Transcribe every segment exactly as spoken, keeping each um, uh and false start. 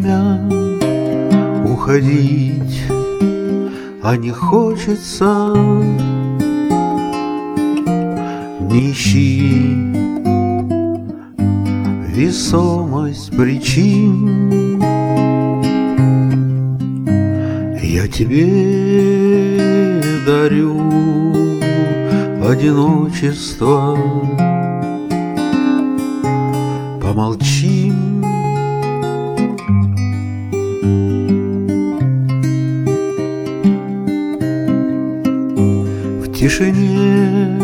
время уходить, а не хочется. Не ищи весомость причин, я тебе дарю одиночество. Помолчим, в тишине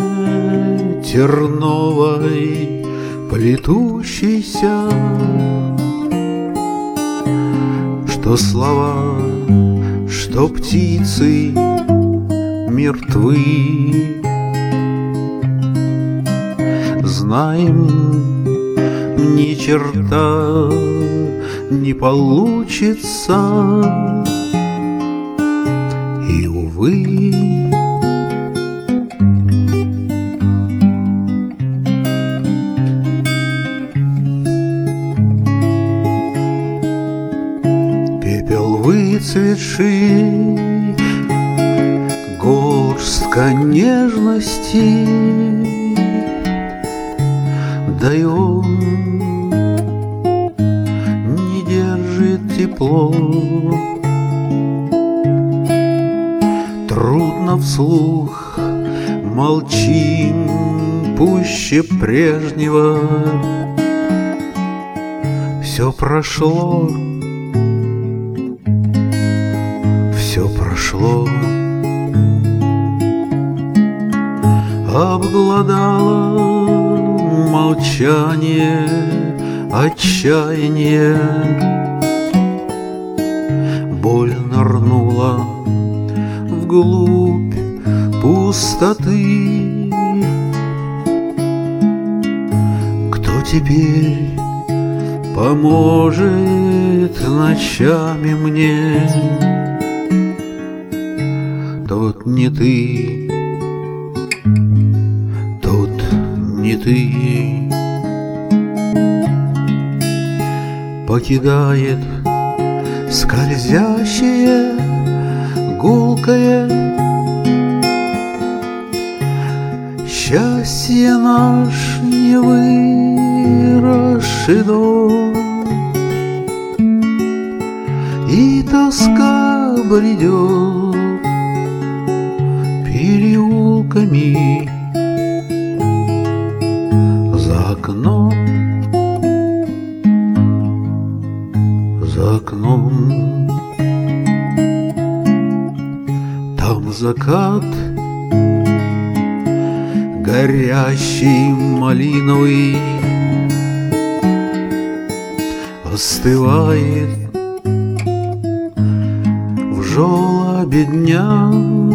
терновой плетущейся, что слова, что птицы мертвы. Знаем, ни черта не получится, и, увы, пепел выцветший, горстка нежности, да и он не держит тепло. Трудно вслух, молчим пуще прежнего. Все прошло, все прошло. Обглодало молчание, отчаяние. Боль нырнула вглубь пустоты. Кто теперь поможет ночами мне? Тот не ты, тот не ты. Покидает скользящее, гулкое счастье наш не выросший дом, и тоска бредет переулками за окном, за окном. Там закат горящий малиновый остывает в желобе дня.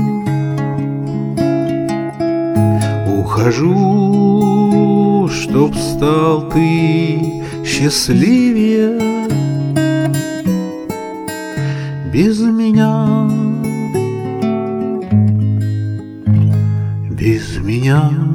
Ухожу, чтоб стал ты счастливее без меня, без меня.